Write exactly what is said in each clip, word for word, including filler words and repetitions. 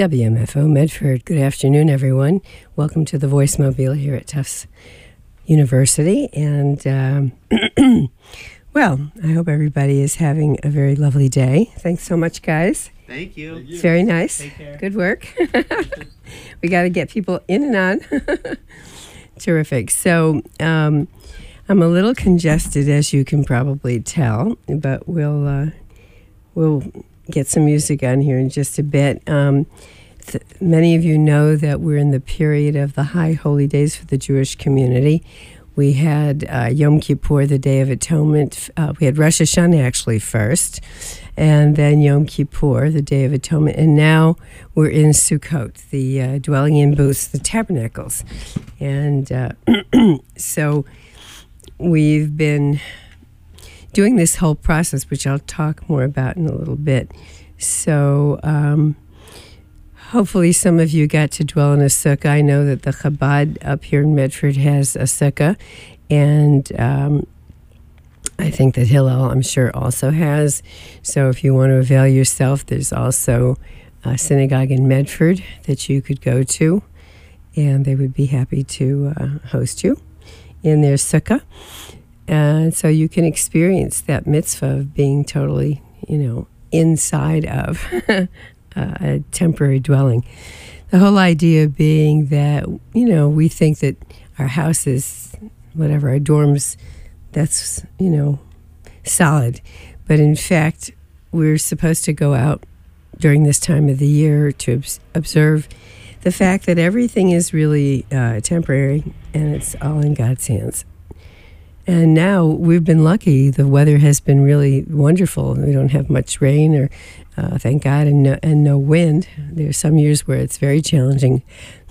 W M F O Medford. Good afternoon, everyone. Welcome to the Voice Mobile here at Tufts University. And, um, well, I hope everybody is having a very lovely day. Thanks so much, guys. Thank you. Thank you. It's very nice. Take care. Good work. We got to get people in and on. Terrific. So um, I'm a little congested, as you can probably tell, but we'll uh, we'll get some music on here in just a bit. Um, th- many of you know that we're in the period of the high holy days for the Jewish community. We had uh, Yom Kippur, the Day of Atonement. Uh, we had Rosh Hashanah actually first, and then Yom Kippur, the Day of Atonement. And now we're in Sukkot, the uh, dwelling in booths, the tabernacles. And uh, so we've been doing this whole process, which I'll talk more about in a little bit. So um, hopefully some of you got to dwell in a sukkah. I know that the Chabad up here in Medford has a sukkah, and um, I think that Hillel, I'm sure, also has. So if you want to avail yourself, there's also a synagogue in Medford that you could go to, and they would be happy to uh, host you in their sukkah. And so you can experience that mitzvah of being totally, you know, inside of a temporary dwelling. The whole idea being that, you know, we think that our house is, whatever, our dorms, that's, you know, solid. But in fact, we're supposed to go out during this time of the year to obs- observe the fact that everything is really uh, temporary and it's all in God's hands. And now we've been lucky. The weather has been really wonderful. We don't have much rain, or uh, thank God, and no, and no wind. There's some years where it's very challenging,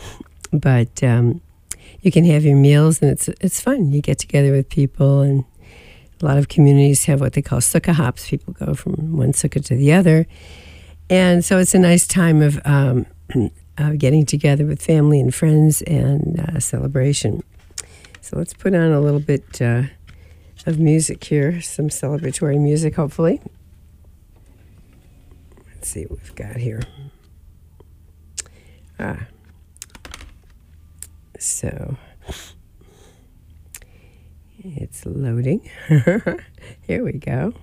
but um, you can have your meals, and it's it's fun. You get together with people, and a lot of communities have what they call sukkah hops. People go from one sukkah to the other, and so it's a nice time of um, uh, getting together with family and friends and uh, celebration. So let's put on a little bit uh, of music here, some celebratory music, hopefully. Let's see what we've got here. Ah. So, it's loading. Here we go.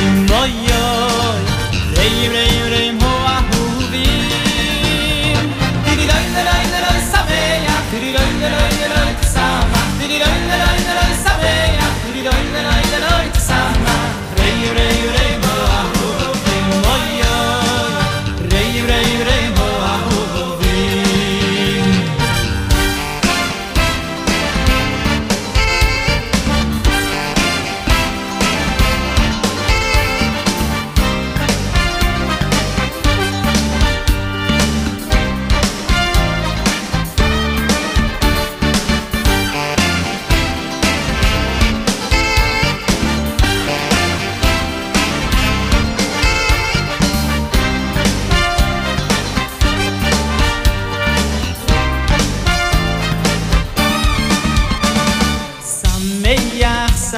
Reim, reim, reim, ho, ahuvi.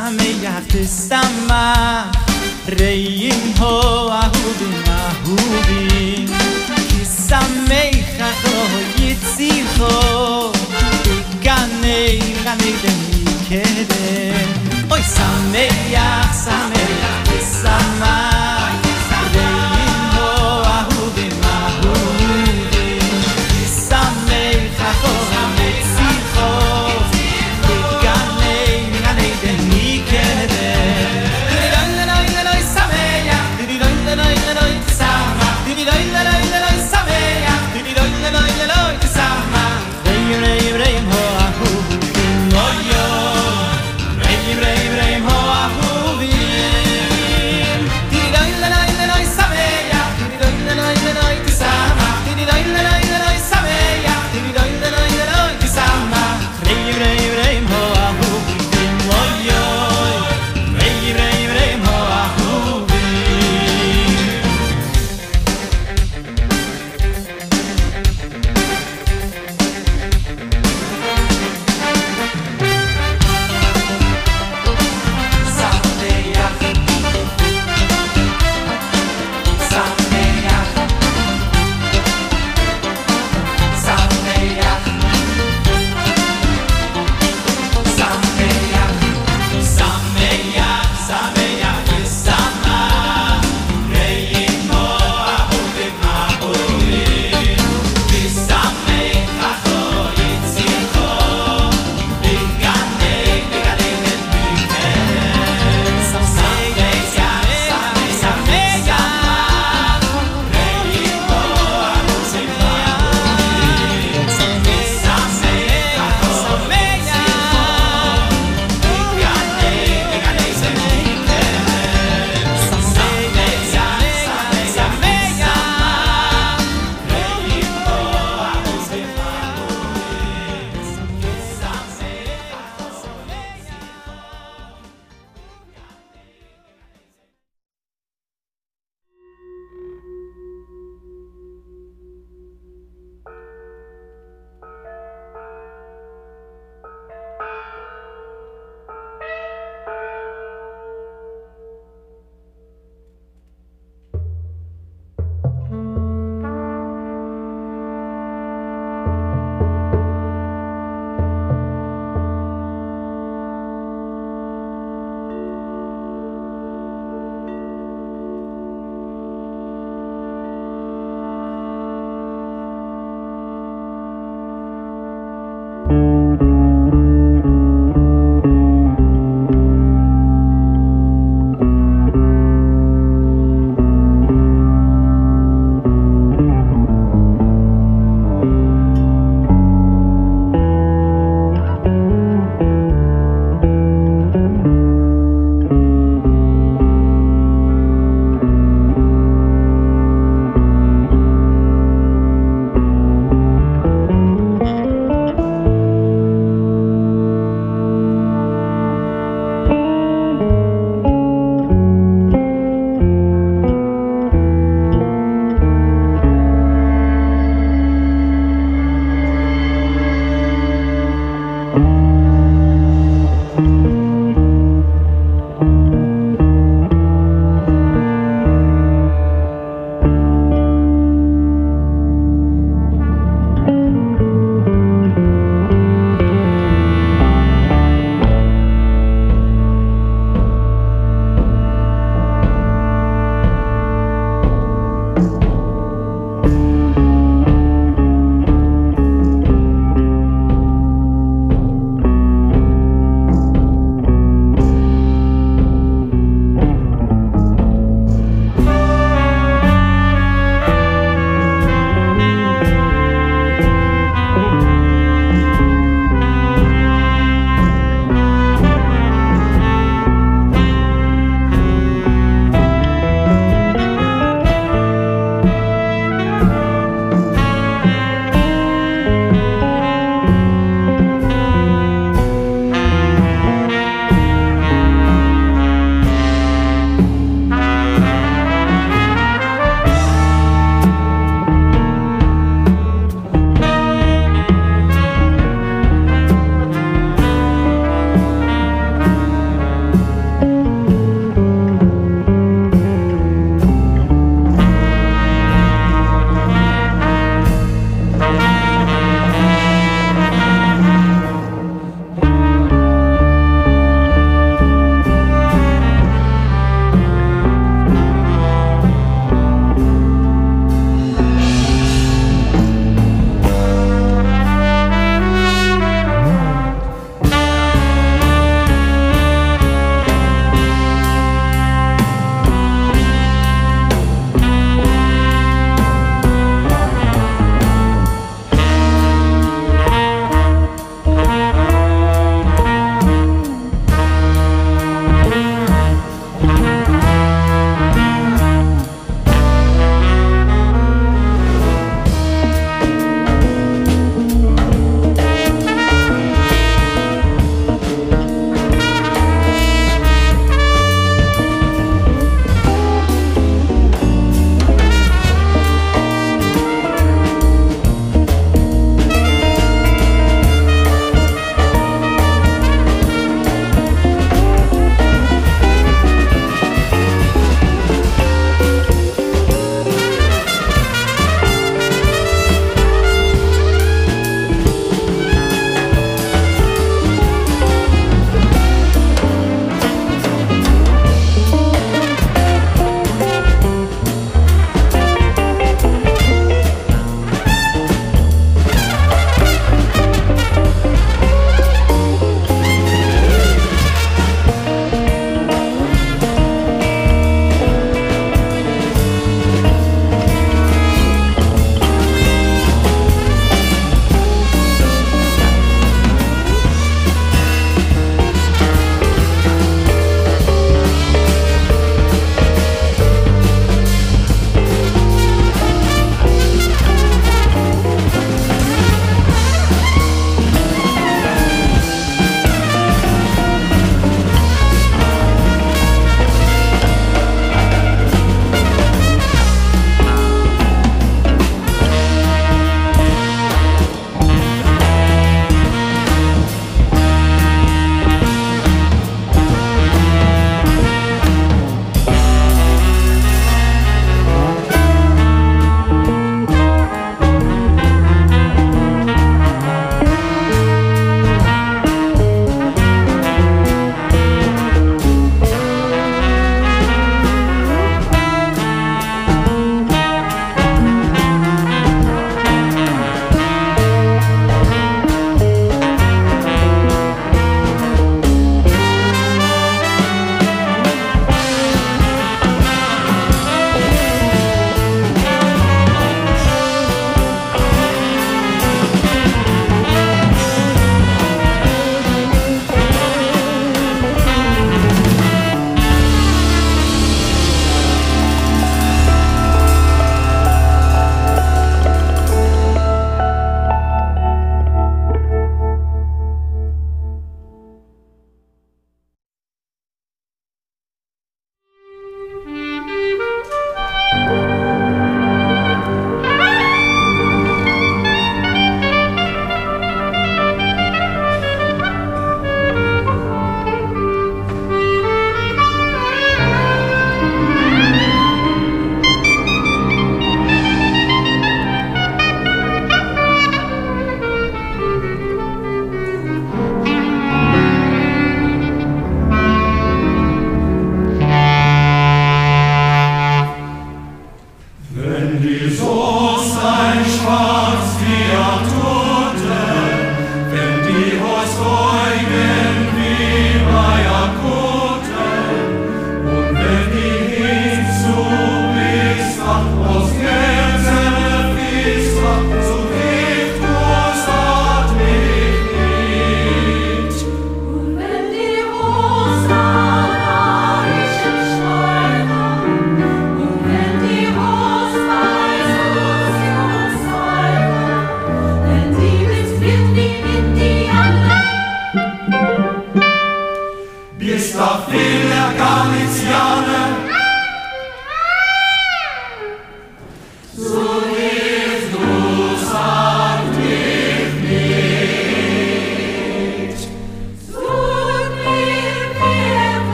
sameach tisamach reim ho ahuvim ahuvim ki sameach ho yitzicho ganei ganei demi kedem oy sameach sameach tisamach reim ho ahuvim ahuvim ki sameach ho yitzicho Reim, reim, reim, ho, ahuvim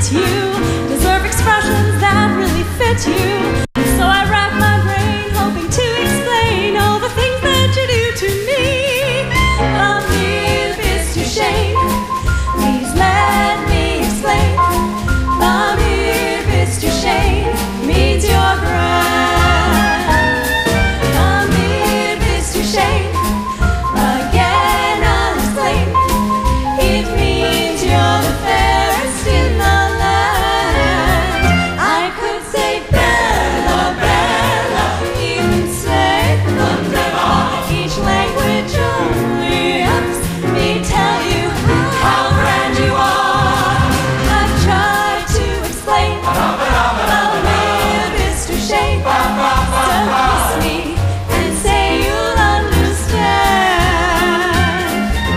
you deserve expressions that really fit you. So I rack my brain hoping to explain all the things that you do to me. Love me if it's too shame, please let me explain. Love me if it's too shame, means you're grand. Love me if it's too shame, again I'll explain. It means you're the fairest in the land. I could say Bella, Bella, even say Wonderful. Each language only helps me tell you how grand you are. I've tried to explain. Love me if it's too shame. So kiss me and say you'll understand.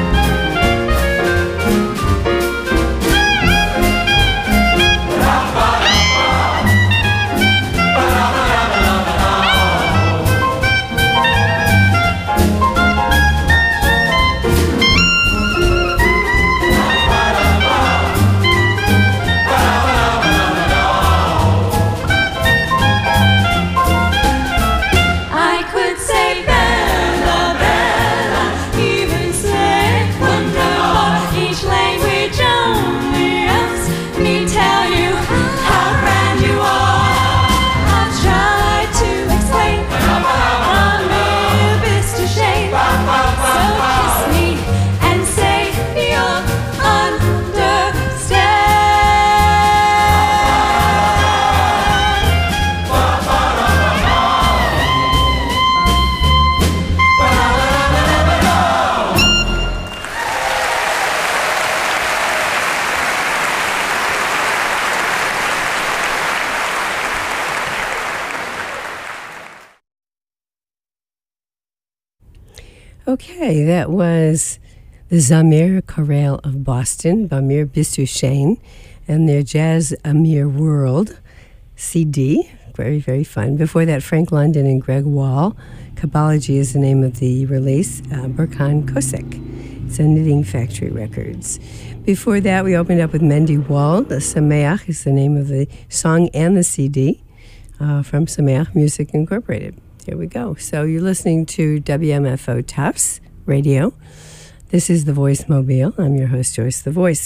I could say Bella, Bella, even say Wonderful. Each language only helps me tell you how grand you are. I've tried to explain. Love me if it's too shame. So kiss me and say you'll understand. Okay, that was the Zamir Chorale of Boston, Bamir Bistu Shane, and their Jazz Amir World C D. Very, very fun. Before that, Frank London and Greg Wall. Kabology is the name of the release. Uh, Burkhan Kosek. It's on Knitting Factory Records. Before that, we opened up with Mendy Wald. Sameach is the name of the song and the C D uh, from Sameach Music Incorporated. Here we go. So you're listening to W M F O Tufts Radio. This is The Voice Mobile. I'm your host, Joyce the Voice.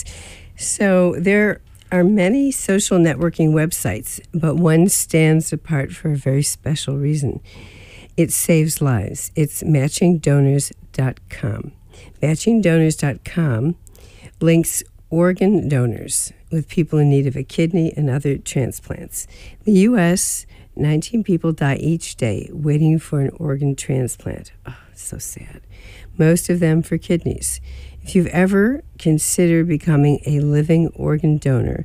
So there are many social networking websites, but one stands apart for a very special reason. It saves lives. It's matching donors dot com. matching donors dot com links organ donors with people in need of a kidney and other transplants. In the U S, nineteen people die each day waiting for an organ transplant. Oh, it's so sad. Most of them for kidneys. If you've ever considered becoming a living organ donor,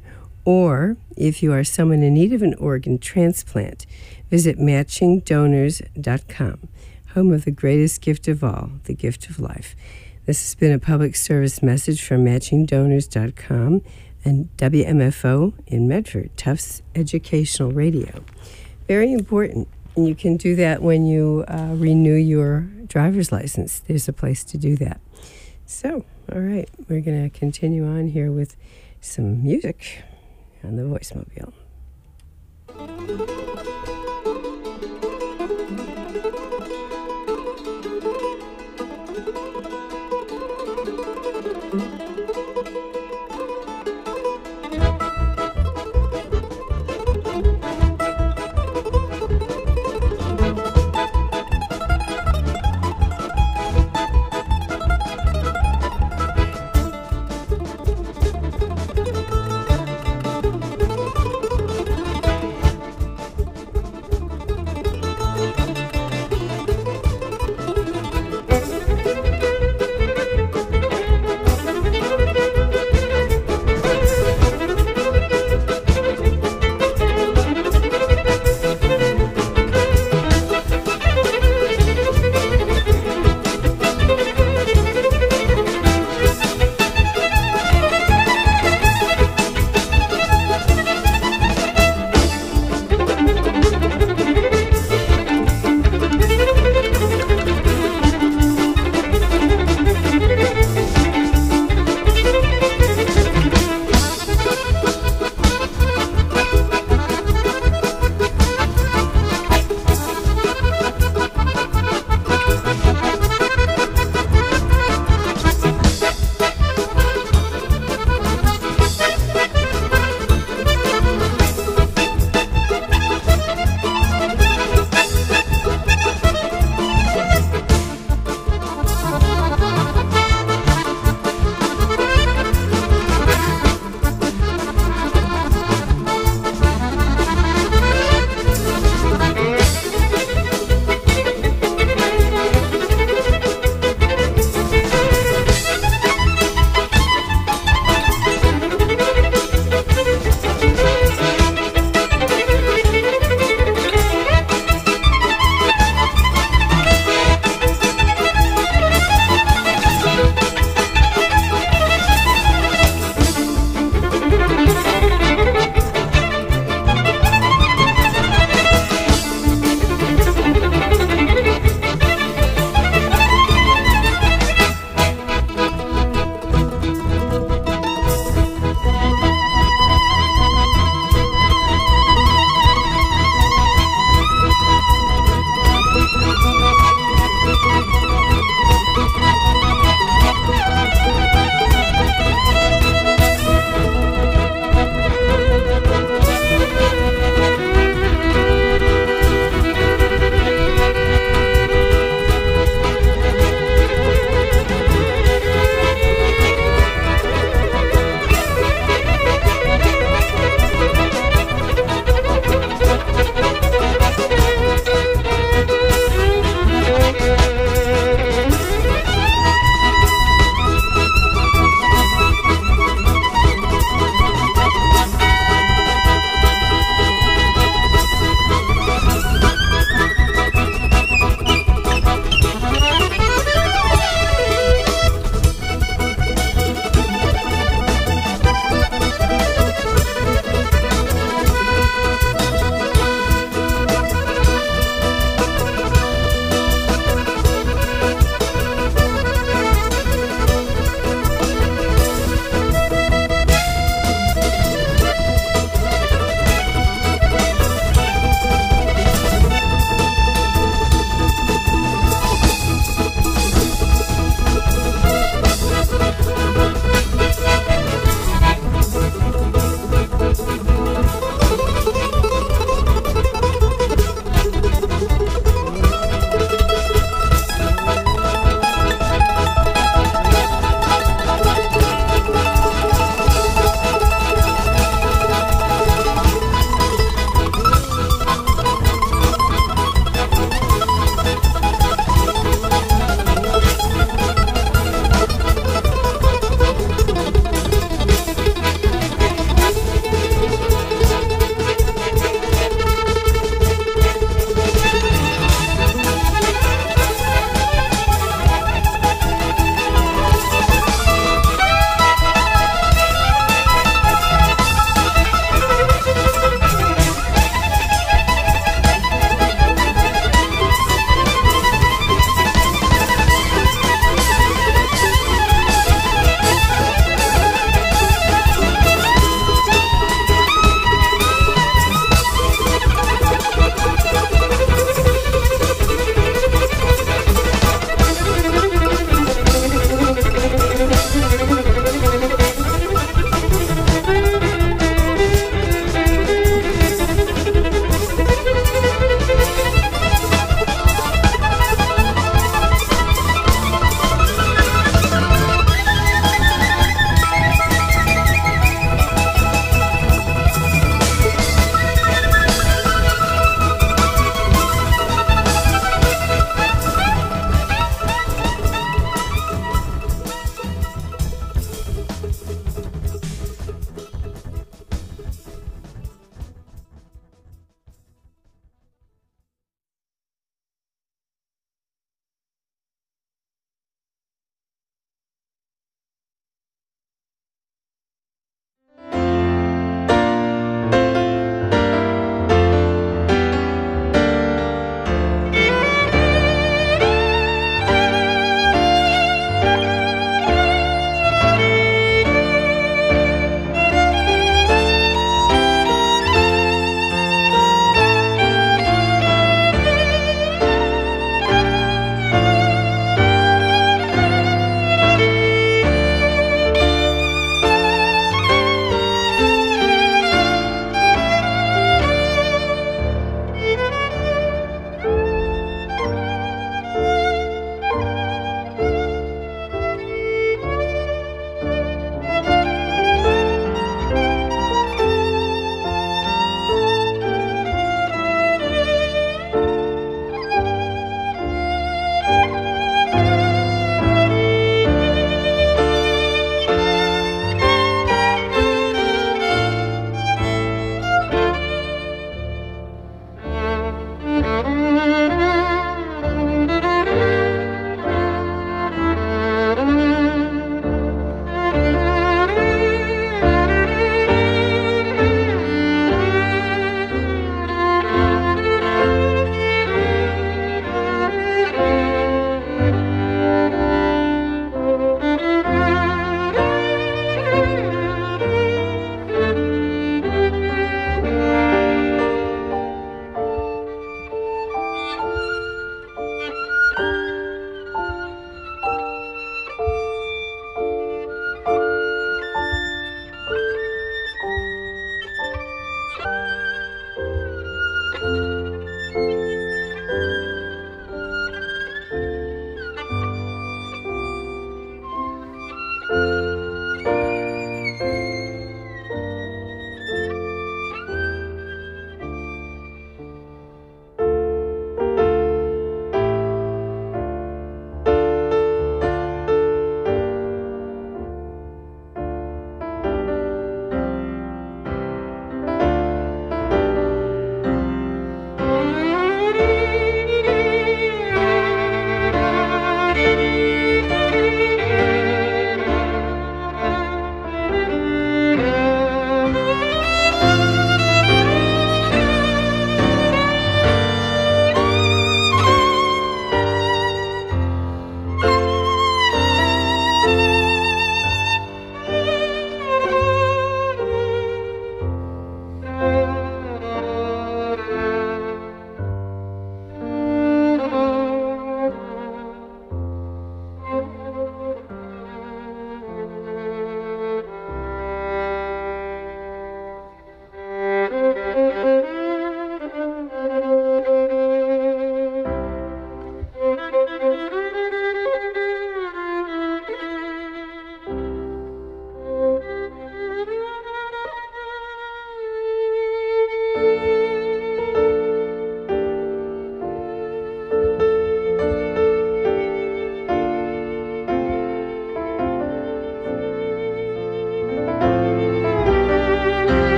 or if you are someone in need of an organ transplant, visit matching donors dot com, home of the greatest gift of all, the gift of life. This has been a public service message from matching donors dot com and W M F O in Medford, Tufts Educational Radio. Very important. And you can do that when you uh, renew your driver's license. There's a place to do that. So, all right, we're going to continue on here with some music on the Voice Mobile.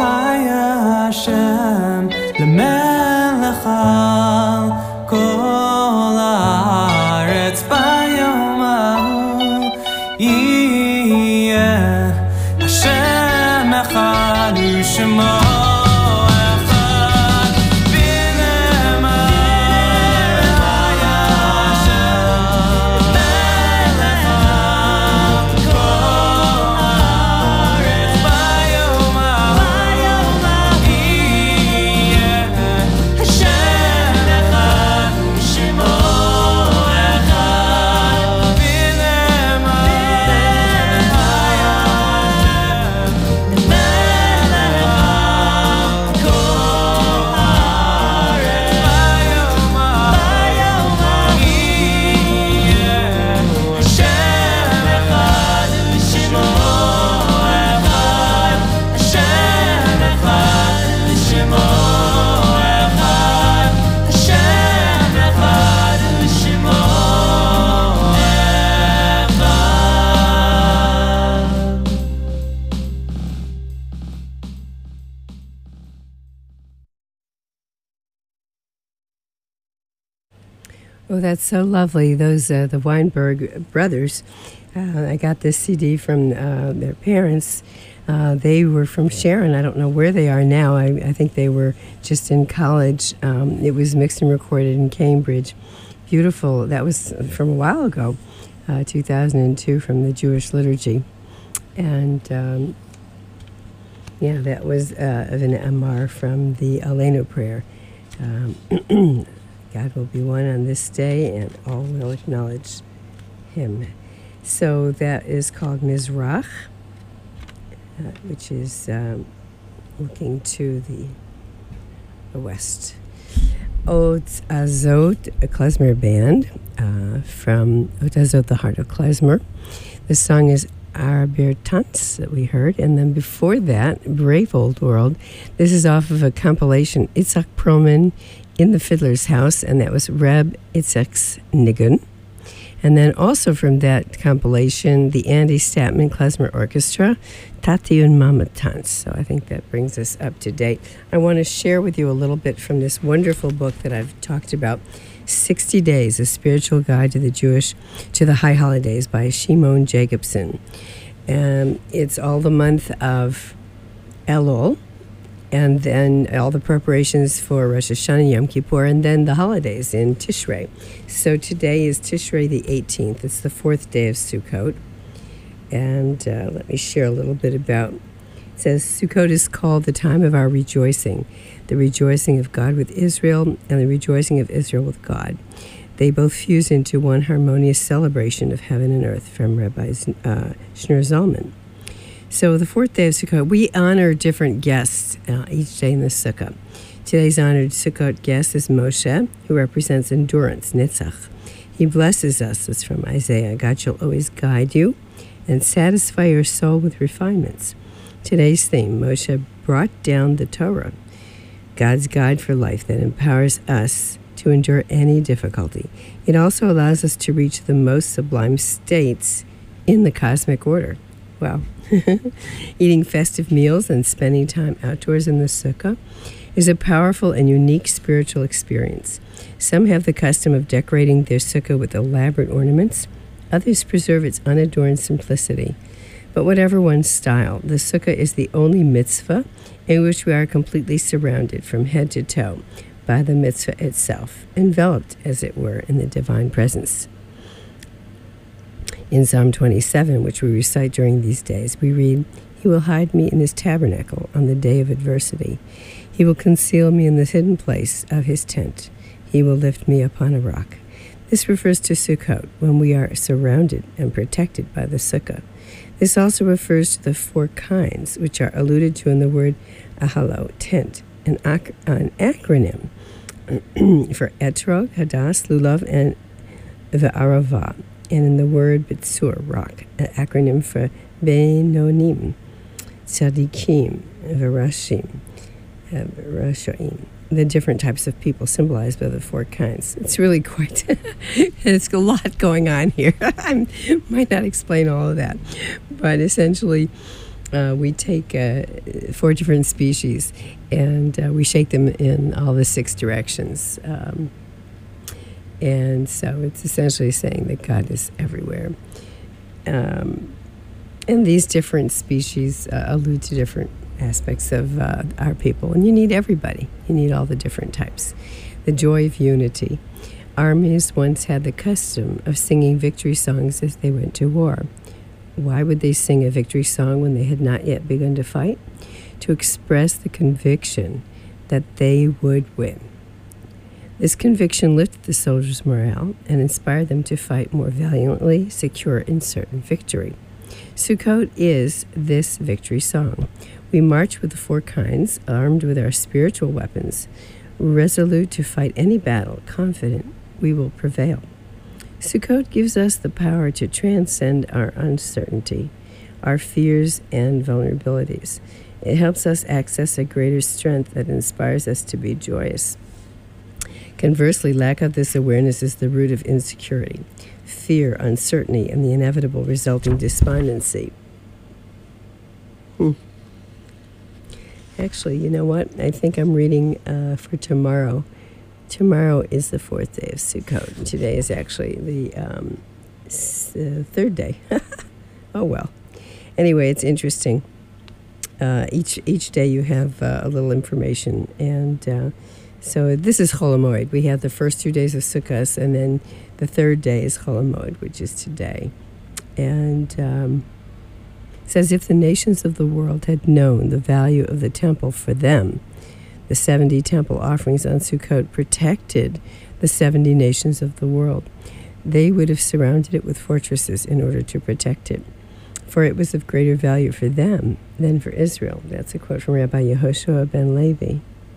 Haya Hashem L'melech al kol haaretz bayom hahu Yeh Hashem echad u'shemo Oh, that's so lovely. Those, uh, the Weinberg brothers, uh, I got this C D from uh, their parents. Uh, they were from Sharon. I don't know where they are now. I, I think they were just in college. Um, it was mixed and recorded in Cambridge. Beautiful. That was from a while ago, uh, two thousand two, from the Jewish liturgy. And um, yeah, that was uh, of an Amar from the Aleinu prayer. Um, God will be one on this day, and all will acknowledge him. So that is called Mizrach, uh, which is um, looking to the, the west. Ot Azot, a klezmer band uh, from Ot Azot, the heart of klezmer. The song is Arbir Tanz that we heard, and then before that, Brave Old World. This is off of a compilation, Itzhak Perlman in the Fiddler's House, and that was Reb Itzhak's Nigun. And then also from that compilation, the Andy Statman Klezmer Orchestra, Tati and Mama Tanz. So I think that brings us up to date. I want to share with you a little bit from this wonderful book that I've talked about, sixty days, A Spiritual Guide to the Jewish, to the High Holidays by Shimon Jacobson. And it's all the month of Elul, and then all the preparations for Rosh Hashanah, Yom Kippur, and then the holidays in Tishrei. So today is Tishrei the eighteenth. It's the fourth day of Sukkot. And uh, let me share a little bit about, it says, Sukkot is called the time of our rejoicing, the rejoicing of God with Israel and the rejoicing of Israel with God. They both fuse into one harmonious celebration of heaven and earth, from Rabbi uh, Shneur Zalman. So the fourth day of Sukkot, we honor different guests uh, each day in the Sukkah. Today's honored Sukkot guest is Moshe, who represents endurance, Netzach. He blesses us, that's from Isaiah. God shall always guide you and satisfy your soul with refinements. Today's theme, Moshe brought down the Torah, God's guide for life that empowers us to endure any difficulty. It also allows us to reach the most sublime states in the cosmic order. Wow. Eating festive meals and spending time outdoors in the sukkah is a powerful and unique spiritual experience. Some have the custom of decorating their sukkah with elaborate ornaments. Others preserve its unadorned simplicity. But whatever one's style, the sukkah is the only mitzvah in which we are completely surrounded from head to toe by the mitzvah itself, enveloped, as it were, in the divine presence. In Psalm twenty-seven, which we recite during these days, we read, He will hide me in His tabernacle on the day of adversity. He will conceal me in the hidden place of His tent. He will lift me upon a rock. This refers to Sukkot, when we are surrounded and protected by the sukkah. This also refers to the four kinds, which are alluded to in the word ahalo, tent, an, ac- an acronym for etrog, hadas, lulav, and ve'arava, and in the word bitsur, rock, an acronym for benonim, tzadikim, verashim, verashaim, the different types of people symbolized by the four kinds. It's really quite, it's a lot going on here. I might not explain all of that, but essentially uh, we take uh, four different species and uh, we shake them in all the six directions. Um, and so it's essentially saying that God is everywhere. Um, and these different species uh, allude to different aspects of uh, our people. And you need everybody. You need all the different types. The joy of unity. Armies once had the custom of singing victory songs as they went to war. Why would they sing a victory song when they had not yet begun to fight? To express the conviction that they would win. This conviction lifted the soldiers' morale and inspired them to fight more valiantly, secure in certain victory. Sukkot is this victory song. We march with the four kinds, armed with our spiritual weapons, resolute to fight any battle, confident we will prevail. Sukkot gives us the power to transcend our uncertainty, our fears and vulnerabilities. It helps us access a greater strength that inspires us to be joyous. Conversely, lack of this awareness is the root of insecurity, fear, uncertainty, and the inevitable resulting despondency. Hmm. Actually, you know what? I think I'm reading uh, for tomorrow. Tomorrow is the fourth day of Sukkot. Today is actually the um, s- uh, third day. Oh, well. Anyway, it's interesting. Uh, each each day you have uh, a little information. And uh, so this is Chol HaMoed. We have the first two days of Sukkot, and then the third day is Chol HaMoed, which is today. And um, it says, if the nations of the world had known the value of the temple for them, the seventy temple offerings on Sukkot protected the seventy nations of the world. They would have surrounded it with fortresses in order to protect it, for it was of greater value for them than for Israel. That's a quote from Rabbi Yehoshua ben Levi.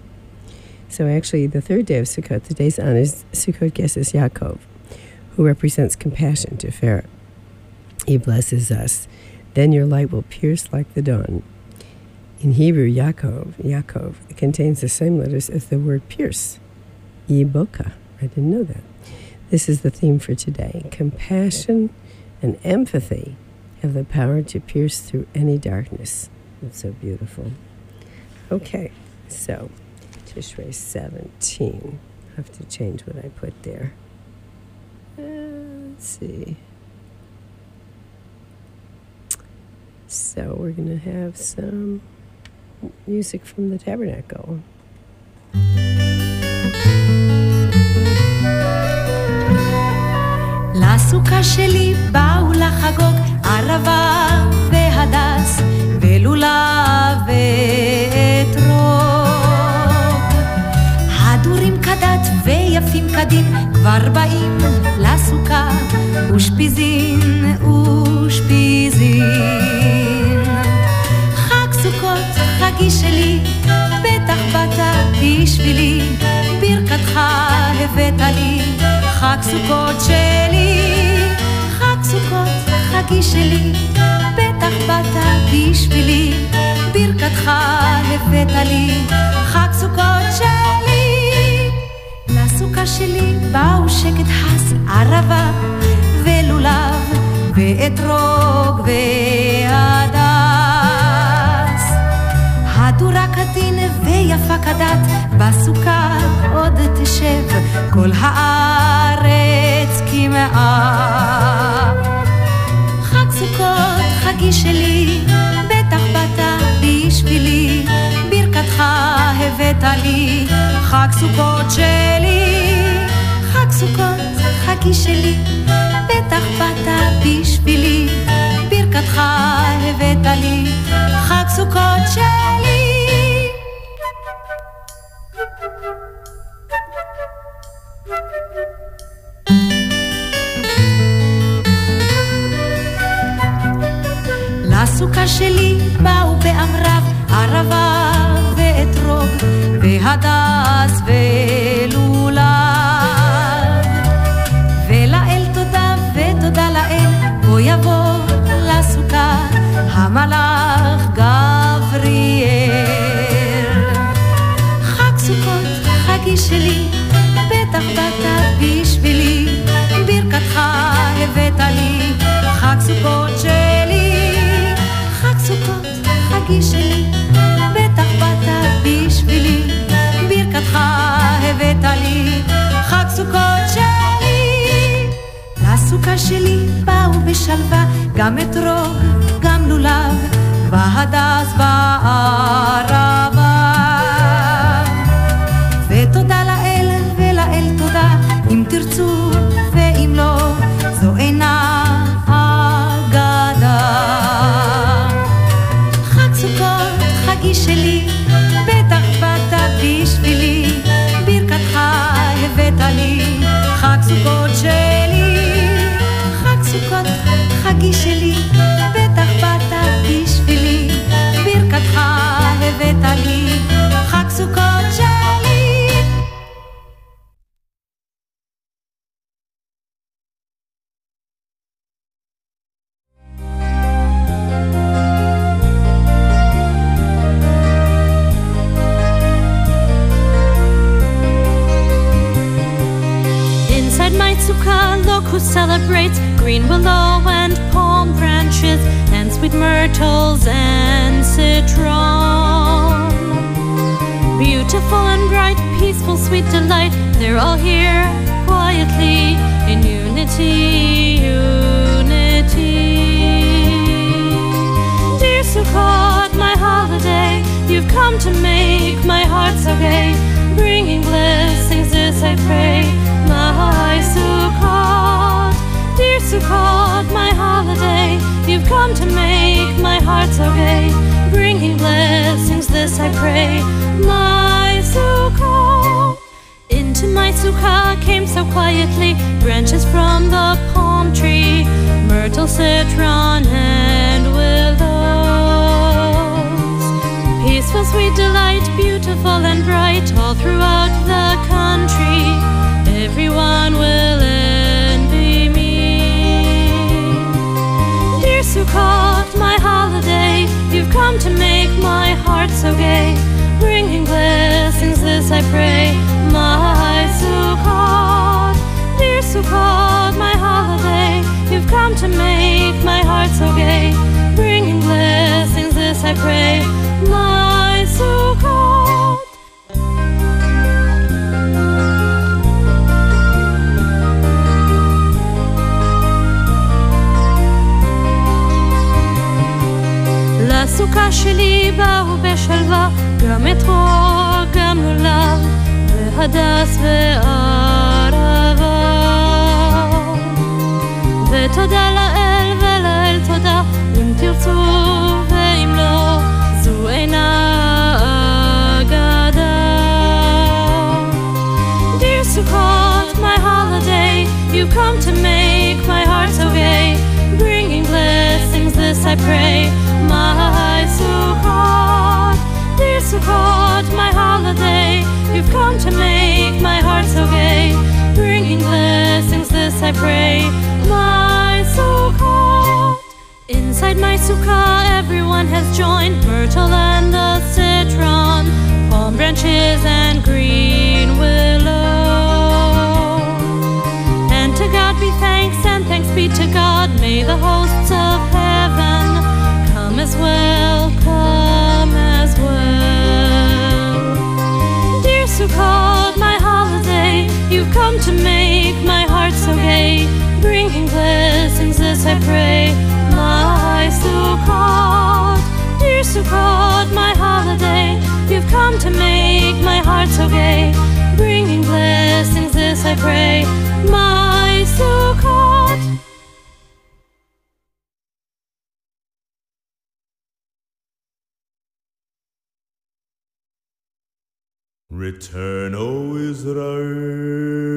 So actually, the third day of Sukkot, the day's on, is Sukkot Geses Yaakov, who represents compassion to Pharaoh. He blesses us. Then your light will pierce like the dawn. In Hebrew, Yaakov, Yaakov, it contains the same letters as the word pierce. Yiboka. I didn't know that. This is the theme for today. Compassion and empathy have the power to pierce through any darkness. It's so beautiful. Okay, so Tishrei seventeen. I have to change what I put there. Uh, let's see. So we're going to have some music from the Tabernacle. לסוכה שלי באו לחגוג ערבה והדס ולולה ואתרוג. הדורים כדת ויפים קדים כבר באים לסוכה ושפיזין ושפיזין. חג סוכות חגי שלי בטח באת בשבילי ברכתך הבאת לי חג סוכות שלי חג סוכות חגי שלי בטח באת בשבילי ברכתך הבאת לי חג סוכות שלי לסוכה שלי באו שקט חס ערבה ולולב ואתרוג והדס הדורה קטין ויפה כדת בסוכה עוד תשב כל הארץ כמעה חג סוכות חגי שלי בטח באת בשבילי ברכתך הבאת לי חג סוכות שלי חג סוכות חגי שלי בטח באת בשבילי ברכתך הבאת לי חג סוכות שלי לסוכה שלי באו באמרב ערבה ואתרוג והדס ולולב ולאל תודה ותודה לאל בוא יבוא לסוכה המלאך גבריאל חג סוכות חגי שלי בטח באת בשבילי ברכתך הבאת לי חג סוכות שלי חג סוכות חגי שלי, בטח באת בשבילי, ברכתך הבאת לי, חג סוכות שלי. לסוכה שלי באו בשלווה, גם אתרוג, גם לולב, והדס בערבה. ותודה לאל ולאל תודה, אם תרצו ואם לא, זו אינה אגדה. חג סוכות חגי שלי, בטח באת בשבילי, ברכתך הבאת לי, חג סוכות שלי. חג סוכות חגי שלי, בטח באת בשבילי, ברכתך הבאת לי, חג סוכות שלי. Who celebrates green willow and palm branches and sweet myrtles and citron. Beautiful and bright, peaceful, sweet delight, they're all here quietly in unity, unity. Dear Sukkot, my holiday, you've come to make my heart so gay, bringing blessings, this I pray, my Sukkot. Dear Sukkot, my holiday, you've come to make my heart so gay, bringing blessings, this I pray, my Sukkot. Into my sukkah came so quietly branches from the palm tree, myrtle, citron, and willows. Peaceful, sweet delight, beautiful and bright, all throughout the country, everyone will envy me. Dear Sukkot, my holiday, you've come to make my heart so gay, bringing blessings, this I pray, my Sukkot. Dear Sukkot, my holiday, you've come to make my heart so gay, bringing blessings, this I pray, my Sukkot. לסוכה שלי באו בשלווה, גם אתרוג, גם לולב, והדס וערבה. ותודה לאל ולאל תודה, אם תרצו ואם לא, זו אינה אגדה. Dear Sukkot, my holiday, you've come to make my heart so gay, bringing blessings, this I pray, my Sukkot. Dear Sukkot, my holiday, you've come to make my heart so gay, bringing blessings, this I pray, my Sukkot. Inside my sukkah everyone has joined, myrtle and the citron, palm branches and green willow. And to God be thanks and thanks be to God, may the hosts of heaven come as well, come as well. Dear Sukkot, my holiday, you've come to make my heart so gay, bringing blessings, this I pray, my Sukkot. Dear Sukkot, my holiday, you've come to make my heart so gay, bringing blessings, this I pray, my Sukkot. Return, O Israel.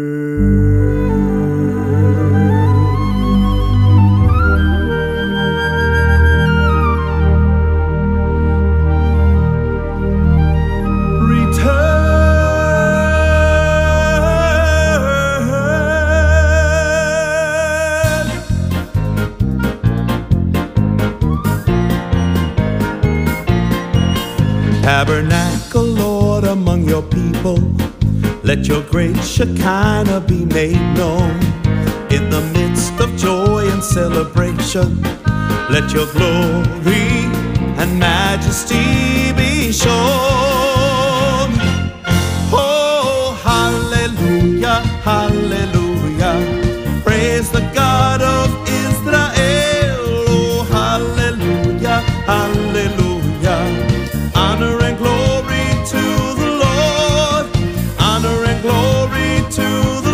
Tabernacle, Lord, among your people. Let your great Shekinah be made known. In the midst of joy and celebration, let your glory and majesty be shown. Oh, hallelujah, hallelujah, praise the God of Israel. Oh, hallelujah, hallelujah, honor and glory to the Lord, honor and glory to the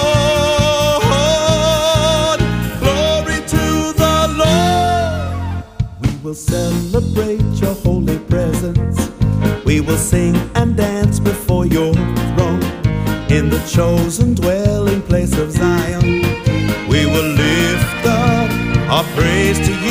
Lord, glory to the Lord. We will celebrate your holy presence, we will sing and dance before your throne, in the chosen dwelling place of Zion. We will lift up our praise to you.